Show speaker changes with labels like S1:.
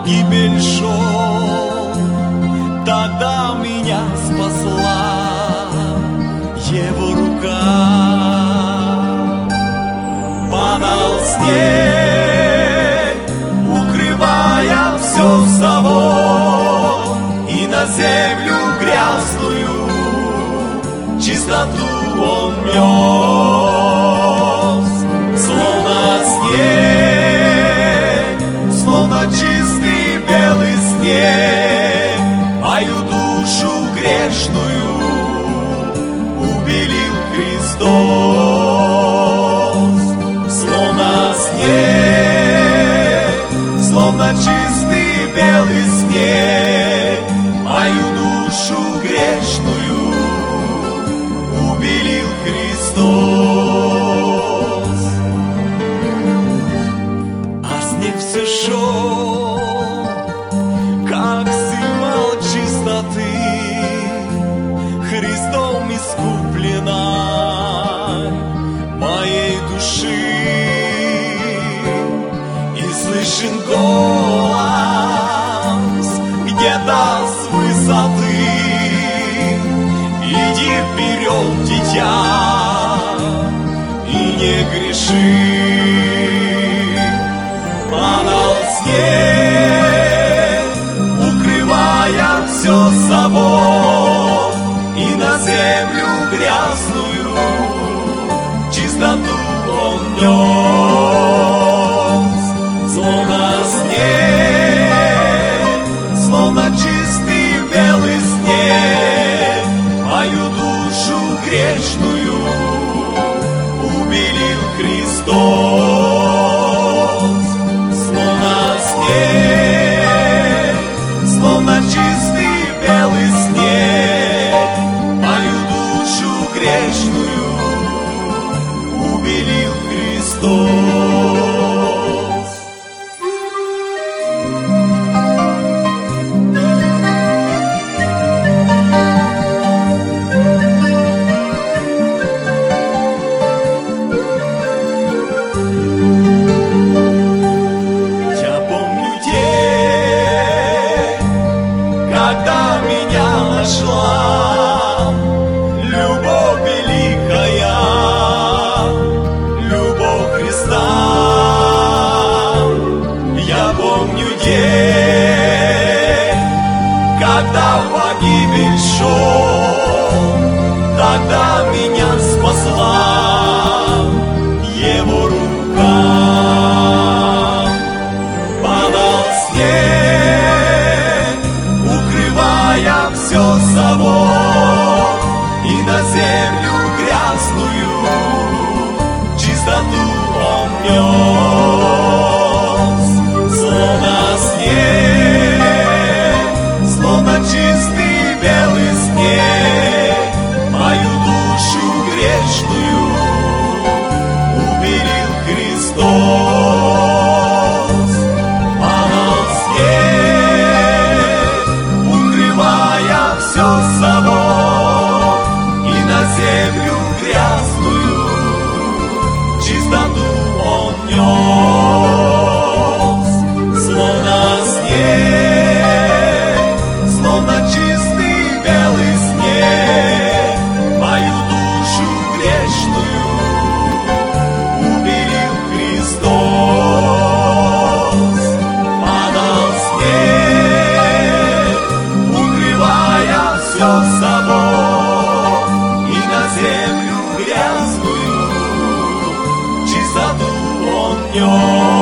S1: погибель шел, тогда меня спасла Его рука. Падал снег, укрывая все собой, и на землю грязную чистоту Он нес. Словно снег, словно чистый белый снег, мою душу грешную убелил Христос. Словно снег, словно чистый белый снег, мою душу грешную убелил Христос. А снег все шел, как символ чистоты, Христом искупленной моей души. И слышен голос где-то с высоты: иди вперед, дитя, и не греши. Падал снег, укрывая все собой, и на землю грязную чистоту Он нес. Словно снег, словно чистый белый снег, мою душу грешную убелил Христос. Словно снег, словно чистый белый снег, мою душу грешную убелил Христос. Я помню день, когда меня нашла любовь великая, любовь Христа. Я помню день, когда в погибель шел, тогда меня спасла Его рука. Падал снег, укрывая все собой, и на землю грязную чистоту Он нес. Словно снег, словно чистый белый снег, мою душу грешную убелил Христос. Падал снег, укрывая все собой, и на землю грязную чистоту Он нес. Словно снег, словно чистый белый снег, мою душу грешную убелил Христос. Падал снег, укрывая все собой, и на землю грязную чистоту Он нес.